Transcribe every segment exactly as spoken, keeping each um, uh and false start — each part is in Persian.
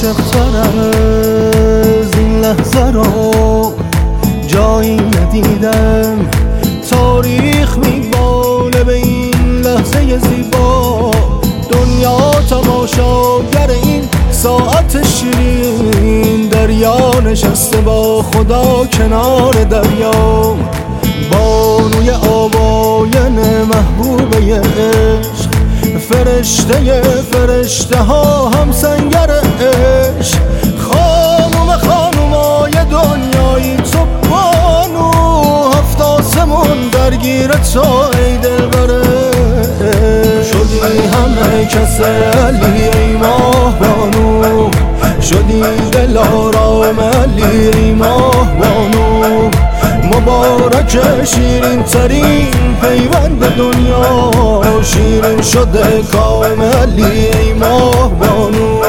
عاشق تر از این لحظه رو جایی ندیدم. تاریخ میباله به این لحظه زیبا، دنیا تماشاگر این ساعت شیرین. دریا نشسته با خدا کنار دریا، بانوی آواین محبوبه عشق. فرشته فرشته ها هم سنگر عشق. خانوم خانومای دنیایی تو بانو، هفت آسمون درگیر تو ای دلبر. شدی همه کس علی ای ماه بانو، شدی دل آرام علی ای ماه بانو. مبارک شیرین ترین پیوند دنیا، شیرین شده کام علی ای ماه بانو.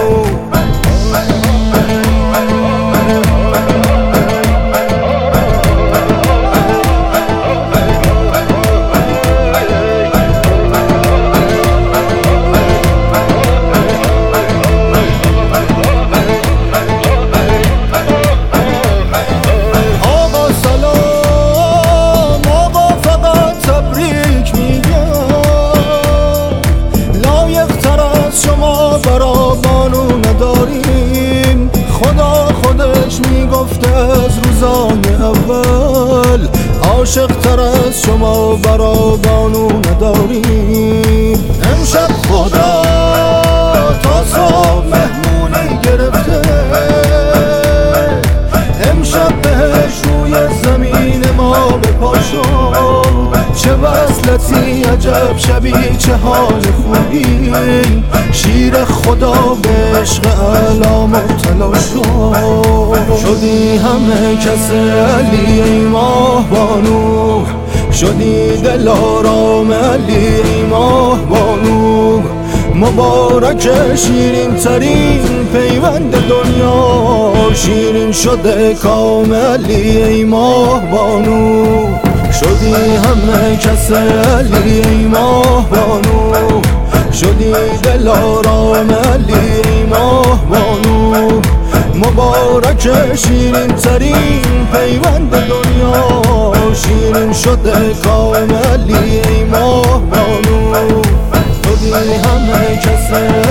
خدا خودش میگفته از روزای اول، عاشق تر از شما برا بانو نداریم. امشب خدا تا صبح مهمونی گرفته، امشب بهش روی زمین ما بپاشو. چه وصلتی عجب شبی چه حال خوبی، شیر خدا به عشق اعلی مبتلا شد. شدی همه کس علی ای ماه بانو، شدی دل آرام علی ای ماه بانو. مبارک شیرین ترین پیوند دنیا، شیرین شده کام علی ای ماه بانو. شدی همه کس علی ای ماه بانو، شدی دل آرام علی ای ماه بانو. مبارک شیرین ترین پیوند دنیا، شیرین شده کام علی ای ماه بانو. شدی همه کس